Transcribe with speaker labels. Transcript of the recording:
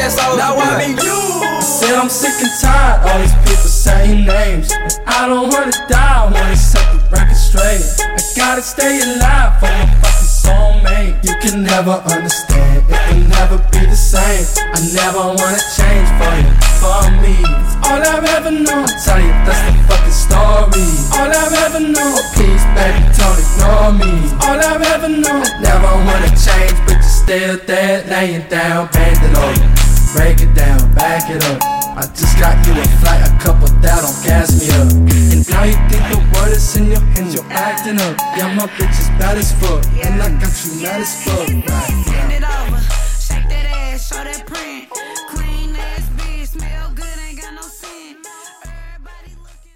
Speaker 1: ass old. Now I mean you.
Speaker 2: Said I'm sick and tired, all these people saying names. And I don't wanna die, I wanna set the record straight. I gotta stay alive for my fucking soulmate. You can never understand, it can never be the same. I never wanna change for you, for me. It's all I've ever known, tell you that's the fucking story. All I've ever known, please baby don't ignore me. All I've ever known, never wanna change, but you're still there, laying down, bend it over. Break it down, back it up. I just got you a flight, a couple that don't gas me up. And now you think the word is in your hands, you're acting up. Yeah, my bitch is bad as fuck, and I got you mad as fuck, right?